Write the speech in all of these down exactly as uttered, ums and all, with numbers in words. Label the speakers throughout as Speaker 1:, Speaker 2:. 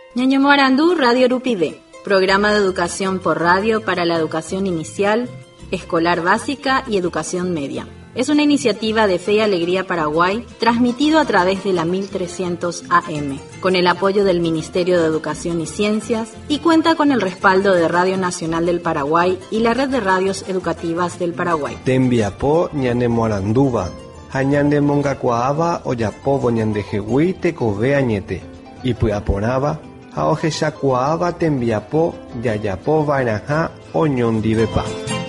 Speaker 1: Ñaño Morandú, Radio Urupide, programa de educación por radio para la educación inicial, escolar básica y educación media. Es una iniciativa de Fe y Alegría Paraguay, transmitido a través de la mil trescientos A M, con el apoyo del Ministerio de Educación y Ciencias, y cuenta con el respaldo de Radio Nacional del Paraguay y la Red de Radios Educativas del Paraguay.
Speaker 2: Tembiapó ñane Moranduba, hañande mongacuaaba oyapobo ñande jehui tekove añete, y puyaponaba, haojeshacuaaba tembiapó yayapo vainaja oñondivepa.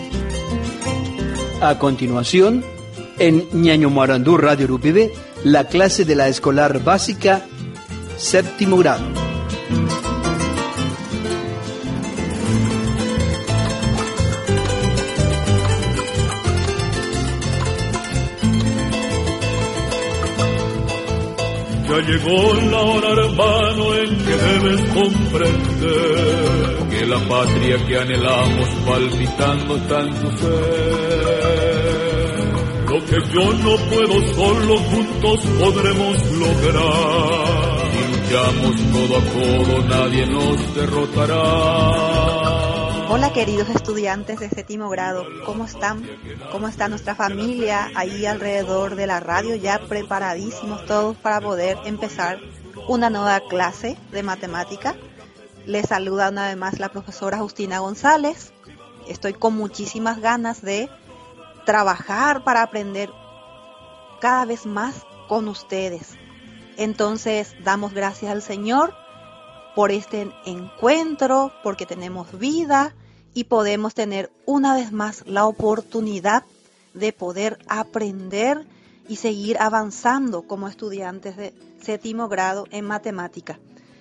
Speaker 3: A continuación, en Ñaño Morandú Radio Urupide, la clase de la escolar básica, séptimo grado.
Speaker 4: Ya llegó la hora, hermano, en que debes comprender que la patria que anhelamos palpitando tanto ser. Lo que yo no puedo solo, juntos podremos lograr. Si luchamos codo a codo, nadie nos derrotará.
Speaker 5: Hola queridos estudiantes de séptimo grado, ¿cómo están? ¿Cómo está nuestra familia ahí alrededor de la radio? Ya preparadísimos todos para poder empezar una nueva clase de matemática. Les saluda una vez más la profesora Justina González. Estoy con muchísimas ganas de trabajar para aprender cada vez más con ustedes. Entonces damos gracias al Señor por este encuentro, porque tenemos vida y podemos tener una vez más la oportunidad de poder aprender y seguir avanzando como estudiantes de séptimo grado en matemática.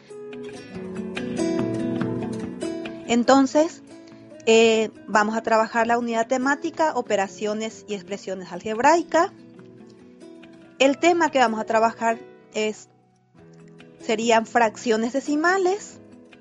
Speaker 5: Entonces, eh, vamos a trabajar la unidad temática, operaciones y expresiones algebraicas. El tema que vamos a trabajar es serían fracciones decimales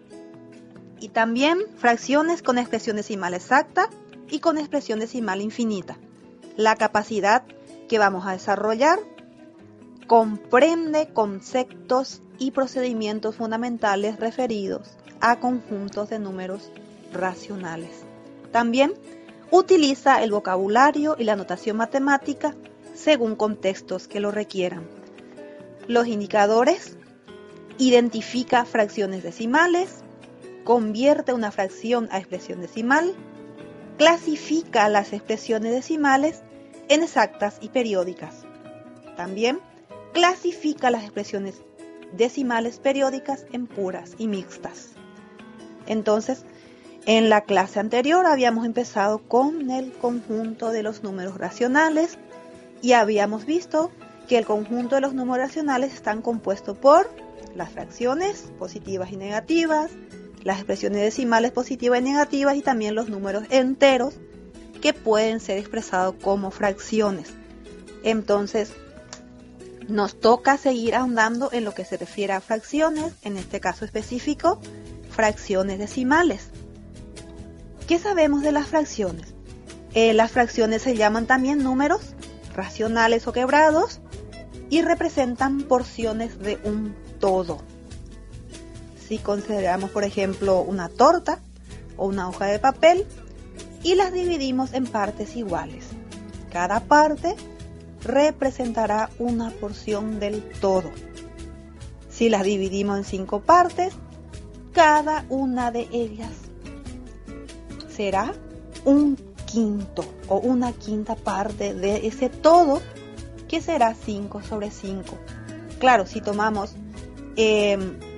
Speaker 5: y también fracciones con expresión decimal exacta y con expresión decimal infinita. La capacidad que vamos a desarrollar comprende conceptos y procedimientos fundamentales referidos a conjuntos de números racionales. También utiliza el vocabulario y la notación matemática según contextos que lo requieran. Los indicadores: identifica fracciones decimales, convierte una fracción a expresión decimal, clasifica las expresiones decimales en exactas y periódicas. También clasifica las expresiones decimales periódicas en puras y mixtas. Entonces, en la clase anterior habíamos empezado con el conjunto de los números racionales y habíamos visto que el conjunto de los números racionales están compuestos por las fracciones positivas y negativas, las expresiones decimales positivas y negativas y también los números enteros que pueden ser expresados como fracciones. Entonces, nos toca seguir ahondando en lo que se refiere a fracciones, en este caso específico, fracciones decimales. ¿Qué sabemos de las fracciones? Eh, las fracciones se llaman también números racionales o quebrados y representan porciones de un todo. Si consideramos, por ejemplo, una torta o una hoja de papel y las dividimos en partes iguales, cada parte representará una porción del todo. Si las dividimos en cinco partes, cada una de ellas será un quinto o una quinta parte de ese todo, que será cinco sobre cinco. Claro, si tomamos eh,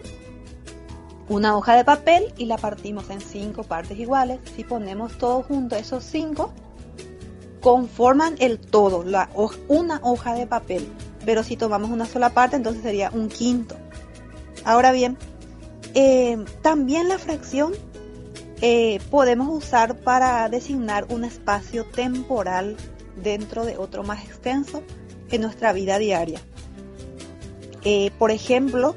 Speaker 5: una hoja de papel y la partimos en cinco partes iguales, si ponemos todo junto, esos cinco conforman el todo, la, una hoja de papel. Pero si tomamos una sola parte, entonces sería un quinto. Ahora bien, eh, también la fracción eh, podemos usar para designar un espacio temporal dentro de otro más extenso en nuestra vida diaria. Eh, por ejemplo,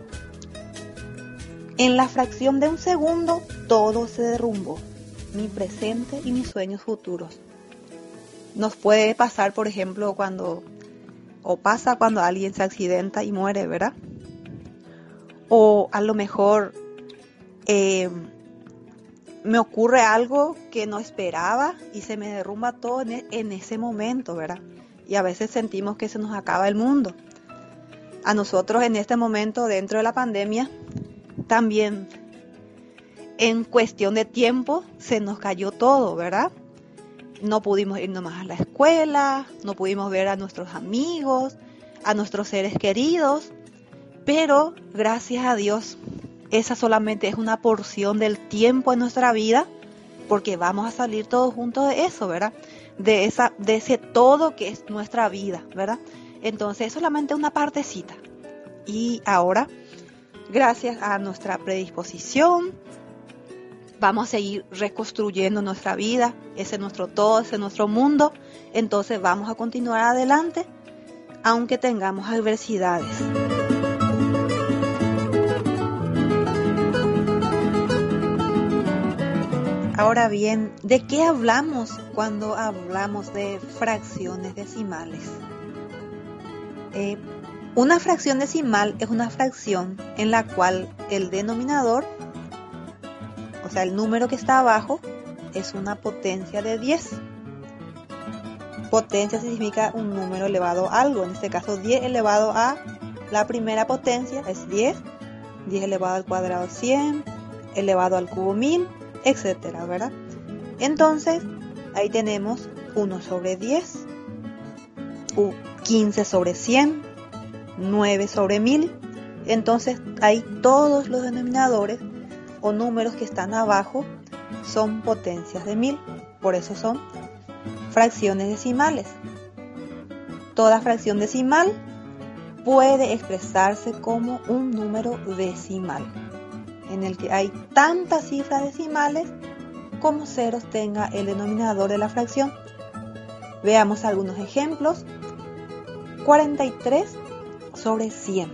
Speaker 5: en la fracción de un segundo, todo se derrumbó, mi presente y mis sueños futuros. Nos puede pasar, por ejemplo, cuando, o pasa cuando alguien se accidenta y muere, ¿verdad? O a lo mejor eh, me ocurre algo que no esperaba y se me derrumba todo en, en ese momento, ¿verdad? Y a veces sentimos que se nos acaba el mundo. A nosotros en este momento, dentro de la pandemia, también en cuestión de tiempo se nos cayó todo, ¿verdad? No pudimos irnos más a la escuela, no pudimos ver a nuestros amigos, a nuestros seres queridos, pero gracias a Dios, esa solamente es una porción del tiempo en nuestra vida, porque vamos a salir todos juntos de eso, ¿verdad? De esa, de ese todo que es nuestra vida, ¿verdad? Entonces es solamente una partecita. Y ahora, gracias a nuestra predisposición, vamos a seguir reconstruyendo nuestra vida, ese es nuestro todo, ese es nuestro mundo. Entonces vamos a continuar adelante, aunque tengamos adversidades. Ahora bien, ¿de qué hablamos cuando hablamos de fracciones decimales? Eh, una fracción decimal es una fracción en la cual el denominador, o sea, el número que está abajo, es una potencia de diez. Potencia significa un número elevado a algo, en este caso diez elevado a la primera potencia es diez, diez elevado al cuadrado cien, elevado al cubo mil, etcétera, ¿verdad? Entonces, ahí tenemos uno sobre diez, quince sobre cien, nueve sobre mil. Entonces, ahí todos los denominadores o números que están abajo son potencias de mil, por eso son fracciones decimales. Toda fracción decimal puede expresarse como un número decimal, en el que hay tantas cifras decimales como ceros tenga el denominador de la fracción. Veamos algunos ejemplos. cuarenta y tres sobre cien.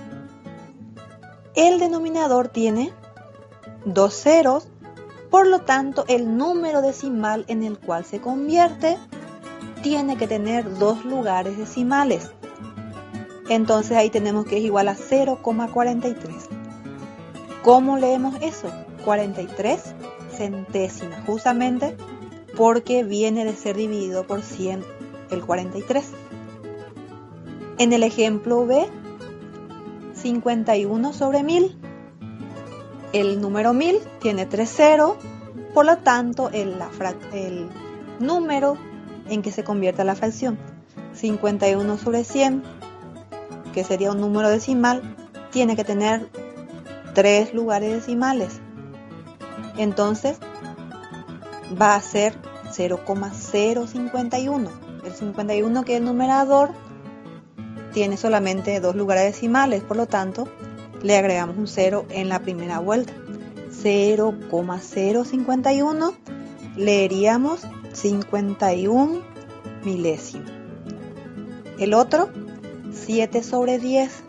Speaker 5: El denominador tiene dos ceros, por lo tanto el número decimal en el cual se convierte tiene que tener dos lugares decimales. Entonces ahí tenemos que es igual a cero coma cuarenta y tres. ¿Cómo leemos eso? cuarenta y tres centésimas, justamente porque viene de ser dividido por cien el cuarenta y tres. En el ejemplo B, cincuenta y uno sobre mil. El número mil tiene tres ceros, por lo tanto el, la frac- el número en que se convierte la fracción cincuenta y uno sobre cien, que sería un número decimal, tiene que tener tres lugares decimales. Entonces va a ser cero coma cero cincuenta y uno. El cincuenta y uno, que es el numerador, tiene solamente dos lugares decimales, por lo tanto le agregamos un cero en la primera vuelta. cero coma cero cincuenta y uno leeríamos cincuenta y un milésimos. El otro, siete sobre diez.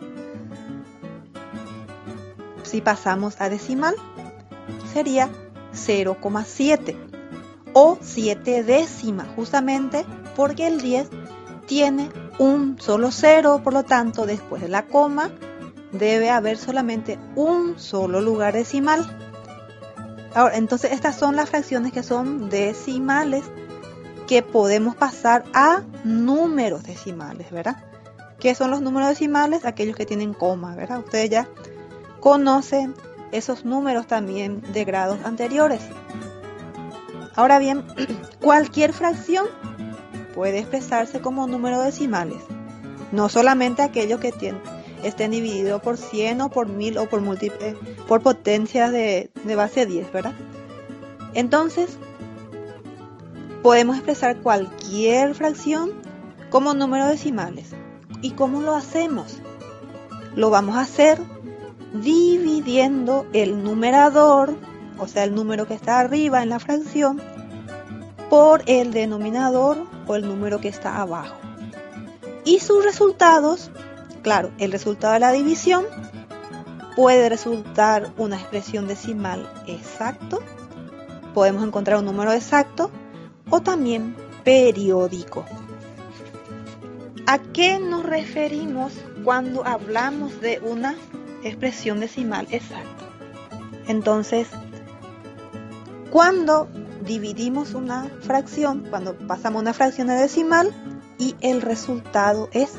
Speaker 5: Si pasamos a decimal, sería cero coma siete o siete décimas, justamente porque el diez tiene un solo cero, por lo tanto después de la coma debe haber solamente un solo lugar decimal. Ahora, entonces estas son las fracciones que son decimales, que podemos pasar a números decimales, ¿verdad? ¿Qué son los números decimales? Aquellos que tienen coma, ¿verdad? Ustedes ya conocen esos números también de grados anteriores. Ahora bien, cualquier fracción puede expresarse como números decimales, no solamente aquellos que tienen, estén divididos por cien o por mil o por múltiples, por potencias de, de base diez, ¿verdad? Entonces, podemos expresar cualquier fracción como números decimales. ¿Y cómo lo hacemos? Lo vamos a hacer dividiendo el numerador, o sea, el número que está arriba en la fracción, por el denominador o el número que está abajo. Y sus resultados, claro, el resultado de la división puede resultar una expresión decimal exacto, podemos encontrar un número exacto o también periódico. ¿A qué nos referimos cuando hablamos de una expresión decimal exacta? Entonces, cuando dividimos una fracción, cuando pasamos una fracción a decimal y el resultado es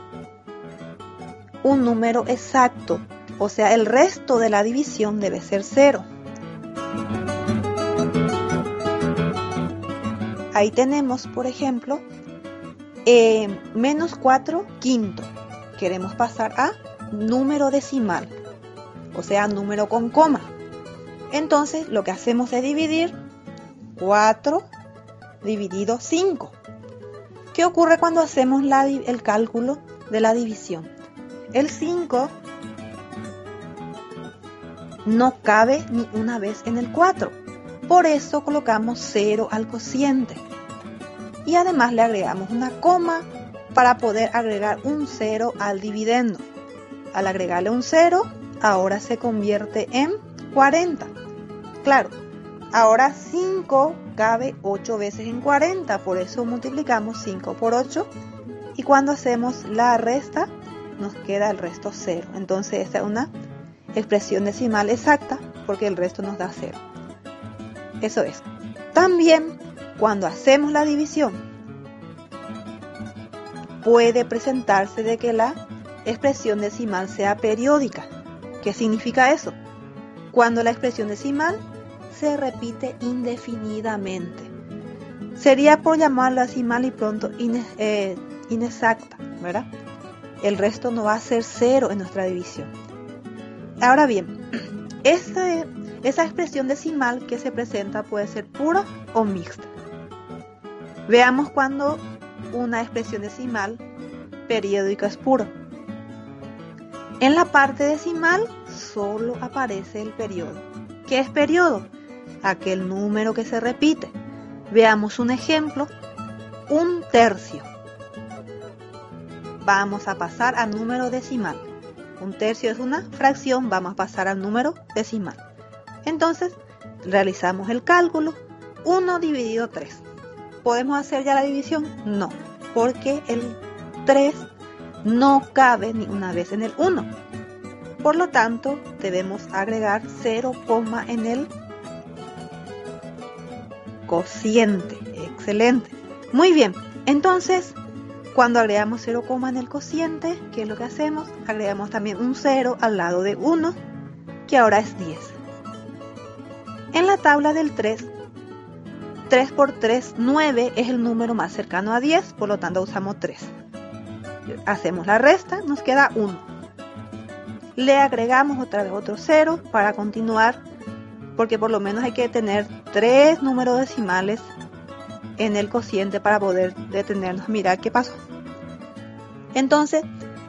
Speaker 5: un número exacto, o sea, el resto de la división debe ser cero. Ahí tenemos, por ejemplo, eh, menos cuatro quinto. Queremos pasar a número decimal, o sea, número con coma. Entonces, lo que hacemos es dividir cuatro dividido cinco. ¿Qué ocurre cuando hacemos la, el cálculo de la división? El cinco no cabe ni una vez en el cuatro. Por eso colocamos cero al cociente. Y además le agregamos una coma para poder agregar un cero al dividendo. Al agregarle un cero, ahora se convierte en cuarenta. Claro, ahora cinco cabe ocho veces en cuarenta, por eso multiplicamos cinco por ocho. Y cuando hacemos la resta, nos queda el resto cero. Entonces esta es una expresión decimal exacta porque el resto nos da cero. Eso es. También cuando hacemos la división puede presentarse de que la expresión decimal sea periódica. ¿Qué significa eso? Cuando la expresión decimal se repite indefinidamente. Sería por llamarla decimal y pronto ine, eh, inexacta, ¿verdad? El resto no va a ser cero en nuestra división. Ahora bien, esta, esa expresión decimal que se presenta puede ser pura o mixta. Veamos cuando una expresión decimal periódica es pura. En la parte decimal solo aparece el periodo. ¿Qué es periodo? Aquel número que se repite. Veamos un ejemplo. Un tercio. Vamos a pasar al número decimal. Un tercio es una fracción, vamos a pasar al número decimal. Entonces, realizamos el cálculo. uno dividido tres. ¿Podemos hacer ya la división? No, porque el tres no cabe ni una vez en el uno. Por lo tanto, debemos agregar cero, en el cociente. Excelente. Muy bien, entonces, cuando agregamos cero, en el cociente, ¿qué es lo que hacemos? Agregamos también un cero al lado de uno, que ahora es diez. En la tabla del tres, tres por tres, nueve es el número más cercano a diez, por lo tanto usamos tres. Hacemos la resta, nos queda uno. Le agregamos otra vez otro cero para continuar, porque por lo menos hay que tener tres números decimales en el cociente para poder detenernos, mirar qué pasó. Entonces,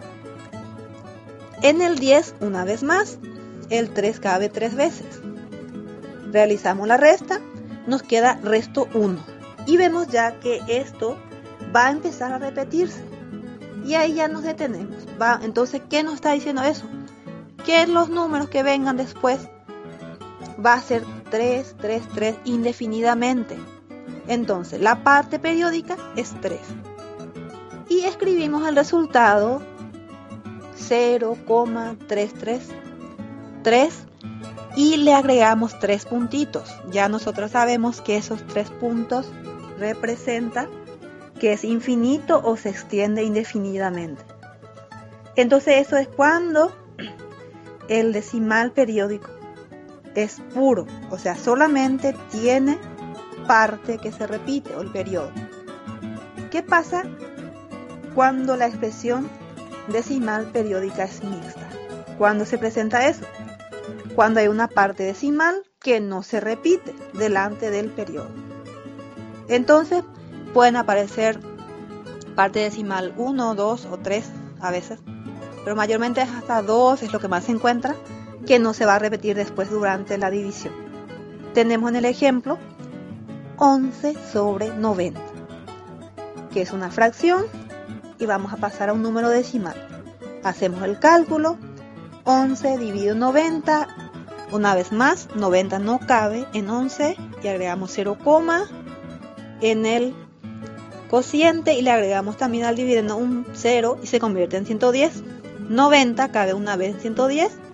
Speaker 5: en el diez, una vez más, el tres cabe tres veces. Realizamos la resta, nos queda resto uno. Y vemos ya que esto va a empezar a repetirse. Y ahí ya nos detenemos. Va, entonces, ¿qué nos está diciendo eso? Que los números que vengan después va a ser tres, tres, tres indefinidamente. Entonces, la parte periódica es tres. Y escribimos el resultado cero coma trescientos treinta y tres y le agregamos tres puntitos. Ya nosotros sabemos que esos tres puntos representan que es infinito o se extiende indefinidamente. Entonces eso es cuando el decimal periódico es puro, o sea, solamente tiene parte que se repite, o el periodo. ¿Qué pasa cuando la expresión decimal periódica es mixta? ¿Cuándo se presenta eso? Cuando hay una parte decimal que no se repite delante del periodo. Entonces pueden aparecer parte decimal uno, dos o tres a veces, pero mayormente es hasta dos, es lo que más se encuentra, que no se va a repetir después durante la división. Tenemos en el ejemplo once sobre noventa, que es una fracción, y vamos a pasar a un número decimal. Hacemos el cálculo, once dividido noventa, una vez más, noventa no cabe en once, y agregamos cero, en el cociente, y le agregamos también al dividendo un cero, y se convierte en ciento diez. noventa cabe una vez en ciento diez,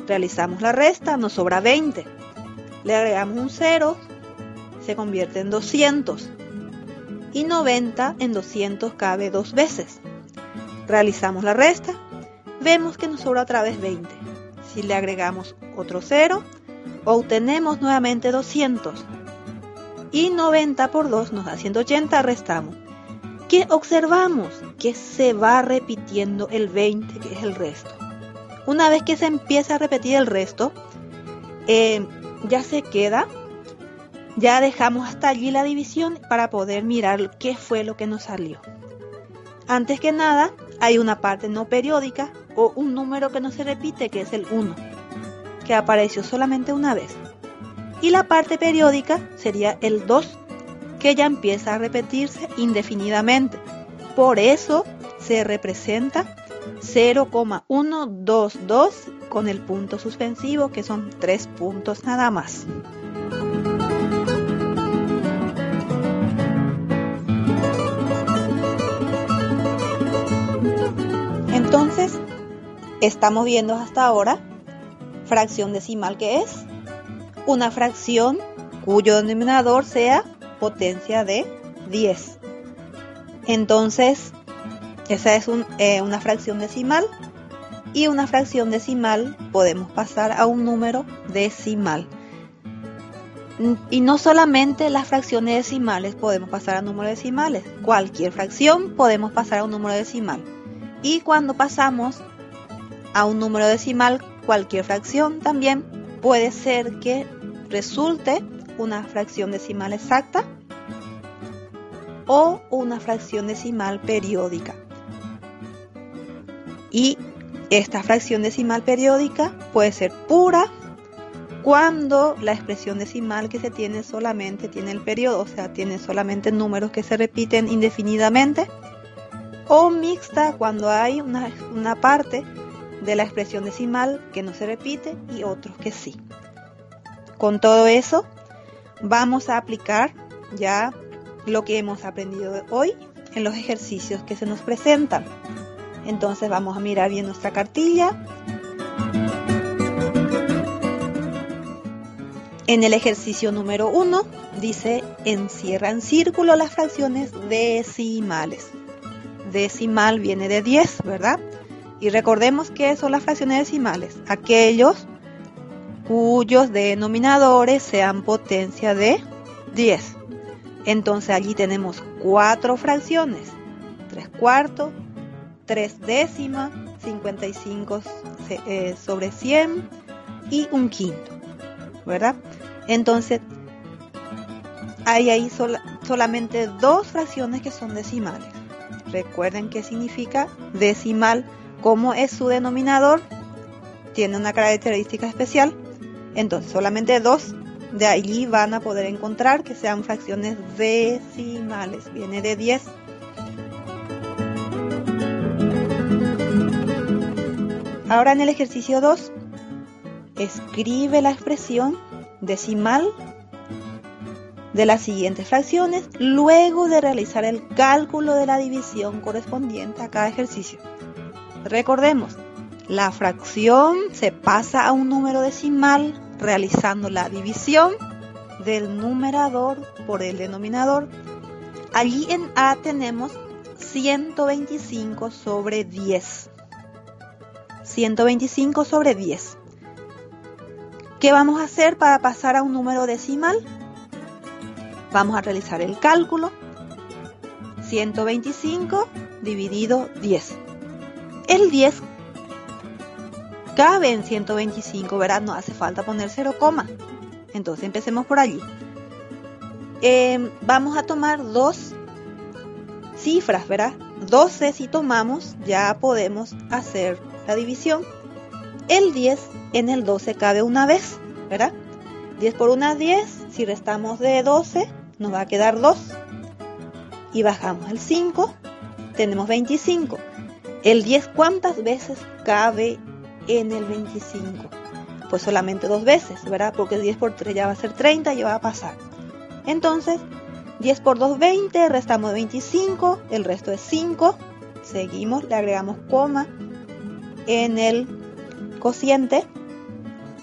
Speaker 5: Realizamos la resta, nos sobra veinte. Le agregamos un cero, se convierte en doscientos. Y noventa en doscientos cabe dos veces. Realizamos la resta, vemos que nos sobra otra vez veinte. Si le agregamos otro cero, obtenemos nuevamente doscientos. Y noventa por dos nos da ciento ochenta, restamos. ¿Qué observamos? Que se va repitiendo el veinte, que es el resto. Una vez que se empieza a repetir el resto, eh, ya se queda, ya dejamos hasta allí la división para poder mirar qué fue lo que nos salió. Antes que nada, hay una parte no periódica o un número que no se repite, que es el uno, que apareció solamente una vez. Y la parte periódica sería el dos, que ya empieza a repetirse indefinidamente. Por eso se representa cero coma ciento veintidós con el punto suspensivo, que son tres puntos nada más. Entonces, estamos viendo hasta ahora fracción decimal, que es una fracción cuyo denominador sea potencia de diez. Entonces, esa es un, eh, una fracción decimal, y una fracción decimal podemos pasar a un número decimal. Y no solamente las fracciones decimales podemos pasar a números decimales, cualquier fracción podemos pasar a un número decimal. Y cuando pasamos a un número decimal, cualquier fracción también puede ser que resulte una fracción decimal exacta o una fracción decimal periódica. Y esta fracción decimal periódica puede ser pura cuando la expresión decimal que se tiene solamente tiene el periodo, o sea, tiene solamente números que se repiten indefinidamente, o mixta cuando hay una, una parte de la expresión decimal que no se repite y otros que sí. Con todo eso, vamos a aplicar ya lo que hemos aprendido hoy en los ejercicios que se nos presentan. Entonces vamos a mirar bien nuestra cartilla. En el ejercicio número uno dice: encierra en círculo las fracciones decimales. Decimal viene de diez, ¿verdad? Y recordemos que son las fracciones decimales, aquellos cuyos denominadores sean potencia de diez. Entonces allí tenemos cuatro fracciones: tres cuartos, tres décimas, cincuenta y cinco eh, sobre cien y un quinto, ¿verdad? Entonces hay ahí sol- solamente dos fracciones que son decimales. Recuerden qué significa decimal, cómo es su denominador, tiene una característica especial. Entonces solamente dos de allí van a poder encontrar que sean fracciones decimales, viene de diez. Ahora en el ejercicio dos, escribe la expresión decimal de las siguientes fracciones luego de realizar el cálculo de la división correspondiente a cada ejercicio. Recordemos, la fracción se pasa a un número decimal realizando la división del numerador por el denominador. Allí en A tenemos ciento veinticinco sobre diez. ciento veinticinco sobre diez. ¿Qué vamos a hacer para pasar a un número decimal? Vamos a realizar el cálculo. ciento veinticinco dividido diez. El diez cabe en ciento veinticinco, ¿verdad? No hace falta poner cero coma. Entonces empecemos por allí. Eh, vamos a tomar dos cifras, ¿verdad? doce si tomamos, ya podemos hacer la división. El diez en el doce cabe una vez, ¿verdad? diez por una, diez. Si restamos de doce, nos va a quedar dos. Y bajamos el cinco, tenemos veinticinco. El diez, ¿cuántas veces cabe en el veinticinco? Pues solamente dos veces, ¿verdad? Porque diez por tres ya va a ser treinta y ya va a pasar. Entonces, diez por dos, veinte, restamos veinticinco, el resto es cinco. Seguimos, le agregamos coma en el cociente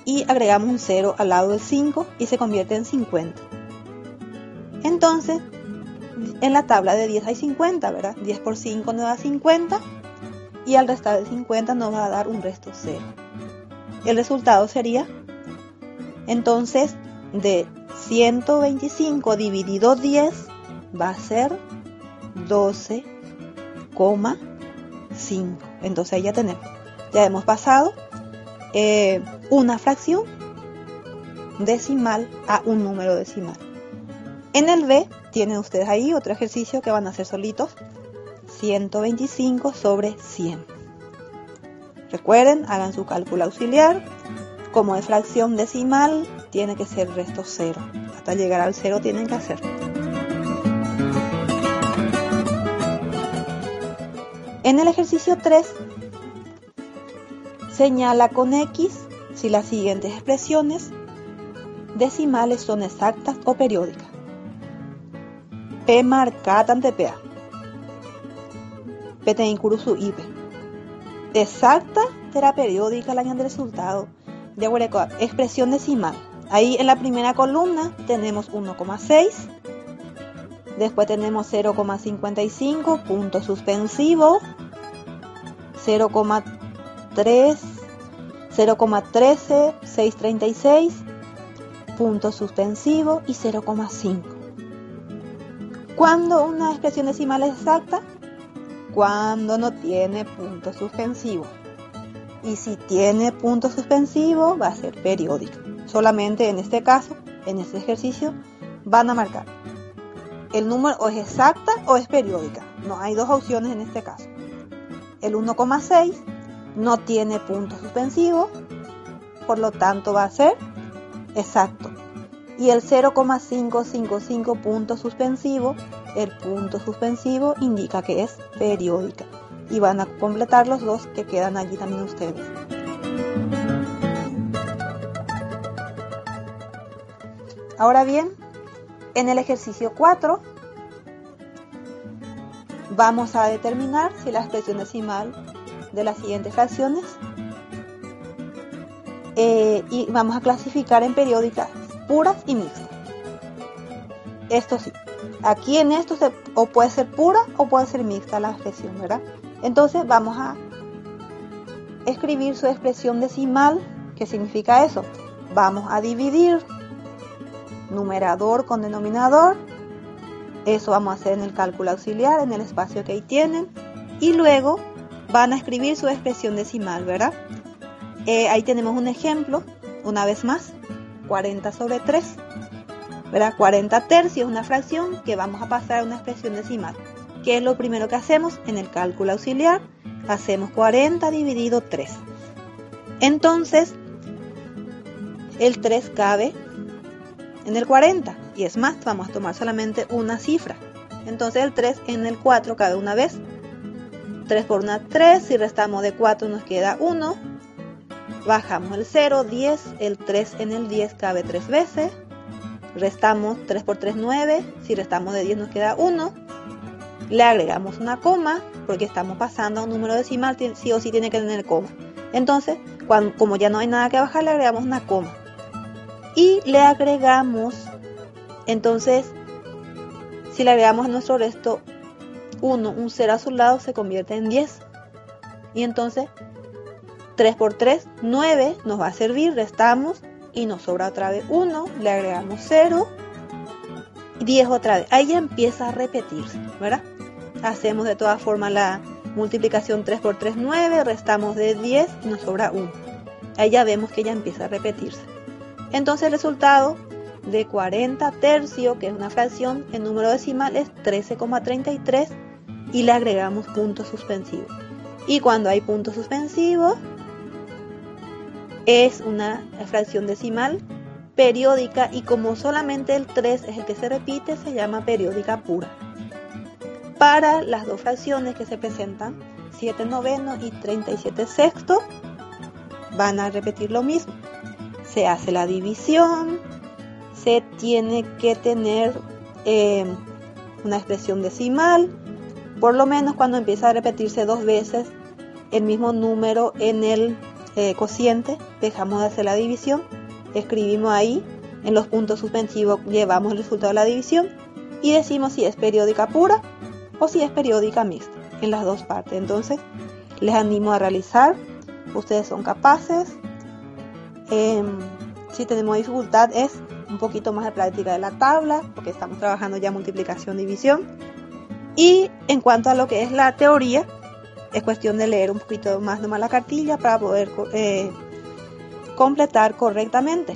Speaker 5: y agregamos un cero al lado del cinco y se convierte en cincuenta. Entonces, en la tabla de diez hay cincuenta, ¿verdad? diez por cinco nos da cincuenta y al restar de cincuenta nos va a dar un resto cero. El resultado sería, entonces, de ciento veinticinco dividido diez va a ser doce coma cinco. Entonces ahí ya tenemos, ya hemos pasado eh, una fracción decimal a un número decimal. En el B tienen ustedes ahí otro ejercicio que van a hacer solitos, ciento veinticinco sobre cien. Recuerden, hagan su cálculo auxiliar. Como es fracción decimal, tiene que ser resto cero. Hasta llegar al cero tienen que hacer. En el ejercicio tres, señala con X si las siguientes expresiones decimales son exactas o periódicas. P marcata ante P A. P te incurusu I P. Exacta será periódica la del resultado. De acuerdo, expresión decimal. Ahí en la primera columna tenemos uno coma seis. Después tenemos cero coma cincuenta y cinco, punto suspensivo. cero coma tres, cero coma trece, seiscientos treinta y seis, punto suspensivo y cero coma cinco. ¿Cuándo una expresión decimal es exacta? Cuando no tiene punto suspensivo. Y si tiene punto suspensivo va a ser periódica. Solamente en este caso, en este ejercicio, van a marcar el número o es exacta o es periódica. No hay dos opciones en este caso. El uno coma seis no tiene punto suspensivo, por lo tanto va a ser exacto. Y el cero coma quinientos cincuenta y cinco punto suspensivo, el punto suspensivo indica que es periódica. Y van a completar los dos que quedan allí también ustedes. Ahora bien, en el ejercicio cuatro vamos a determinar si la expresión decimal de las siguientes fracciones eh, y vamos a clasificar en periódicas puras y mixtas. Esto sí, aquí en esto se, o puede ser pura o puede ser mixta la expresión, ¿verdad? Entonces vamos a escribir su expresión decimal. ¿Qué significa eso? Vamos a dividir numerador con denominador. Eso vamos a hacer en el cálculo auxiliar, en el espacio que ahí tienen. Y luego van a escribir su expresión decimal, ¿verdad? Eh, ahí tenemos un ejemplo, una vez más, cuarenta sobre tres, ¿verdad? cuarenta tercios es una fracción que vamos a pasar a una expresión decimal. ¿Qué es lo primero que hacemos? En el cálculo auxiliar, hacemos cuarenta dividido tres. Entonces, el tres cabe en el cuarenta. Y es más, vamos a tomar solamente una cifra. Entonces el tres en el cuatro cabe una vez. tres por una, tres. Si restamos de cuatro nos queda uno. Bajamos el cero, diez. El tres en el diez cabe tres veces. Restamos tres por tres, nueve. Si restamos de diez nos queda uno. Le agregamos una coma, porque estamos pasando a un número decimal, sí o sí tiene que tener coma. Entonces, cuando, como ya no hay nada que bajar, le agregamos una coma. Y le agregamos, entonces, si le agregamos a nuestro resto uno, un cero a su lado, se convierte en diez. Y entonces, tres por tres, nueve, nos va a servir, restamos y nos sobra otra vez uno, le agregamos cero, diez otra vez. Ahí ya empieza a repetirse, ¿verdad? Hacemos de todas formas la multiplicación tres por tres, nueve, restamos de diez y nos sobra uno. Ahí ya vemos que ya empieza a repetirse. Entonces el resultado de cuarenta tercios, que es una fracción en número decimal, es trece coma treinta y tres y le agregamos punto suspensivo. Y cuando hay punto suspensivo, es una fracción decimal periódica y como solamente el tres es el que se repite, se llama periódica pura. Para las dos fracciones que se presentan, siete novenos y treinta y siete sextos, van a repetir lo mismo. Se hace la división, se tiene que tener eh, una expresión decimal, por lo menos cuando empieza a repetirse dos veces el mismo número en el eh, cociente, dejamos de hacer la división, escribimos ahí, en los puntos suspensivos llevamos el resultado de la división y decimos si es periódica pura o si es periódica mixta, en las dos partes. Entonces, les animo a realizar, ustedes son capaces. Eh, si tenemos dificultad es un poquito más de práctica de la tabla, porque estamos trabajando ya multiplicación, división. Y en cuanto a lo que es la teoría, es cuestión de leer un poquito más nomás la cartilla para poder eh, completar correctamente.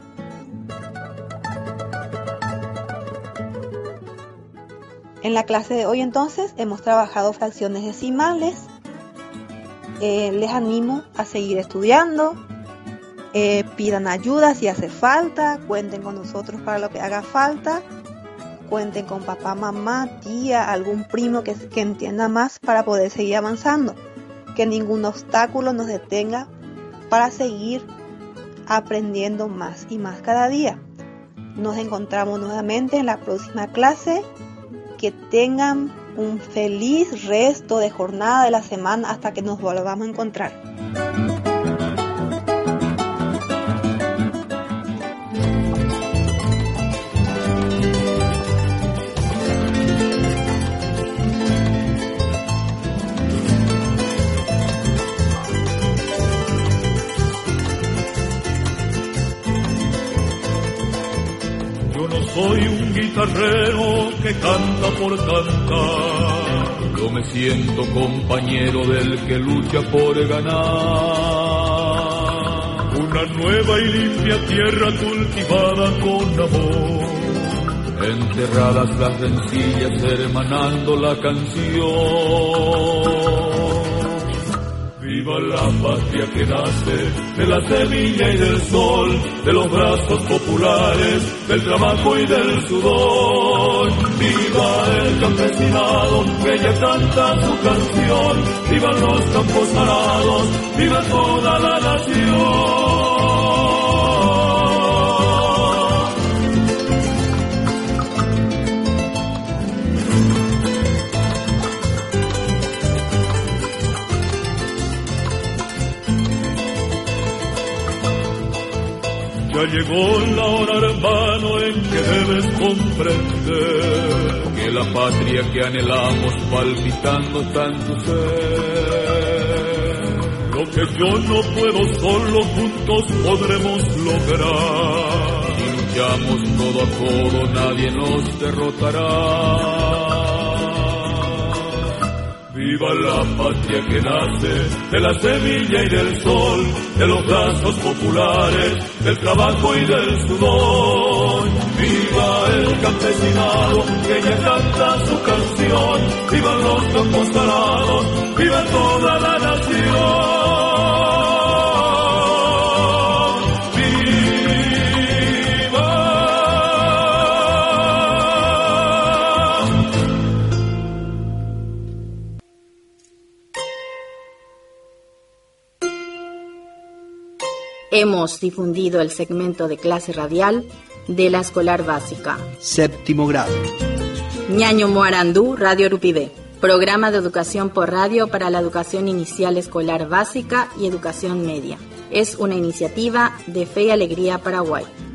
Speaker 5: En la clase de hoy entonces hemos trabajado fracciones decimales. Eh, les animo a seguir estudiando. Eh, pidan ayuda si hace falta, cuenten con nosotros para lo que haga falta, cuenten con papá, mamá, tía, algún primo que, que entienda más para poder seguir avanzando, que ningún obstáculo nos detenga para seguir aprendiendo más y más cada día. Nos encontramos nuevamente en la próxima clase. Que tengan un feliz resto de jornada de la semana hasta que nos volvamos a encontrar.
Speaker 4: Soy un guitarrero que canta por cantar. Yo me siento compañero del que lucha por ganar. Una nueva y limpia tierra cultivada con amor. Enterradas las rencillas hermanando la canción. Viva la patria que nace de la semilla y del sol, de los brazos populares, del trabajo y del sudor. Viva el campesinado que ya canta su canción, vivan los campos arados, viva toda la nación. Ya llegó la hora, hermano, en que debes comprender que la patria que anhelamos palpitando tanto ser. Lo que yo no puedo solo, juntos podremos lograr. Si luchamos codo a codo, nadie nos derrotará. Viva la patria que nace de la semilla y del sol, de los brazos populares, del trabajo y del sudor. Viva el campesinado que ya canta su canción, vivan los campos arados, viva toda la nación.
Speaker 1: Hemos difundido el segmento de clase radial de la escolar básica.
Speaker 3: Séptimo grado.
Speaker 1: Ñaño Moarandú, Radio Urupide. Programa de educación por radio para la educación inicial escolar básica y educación media. Es una iniciativa de Fe y Alegría Paraguay.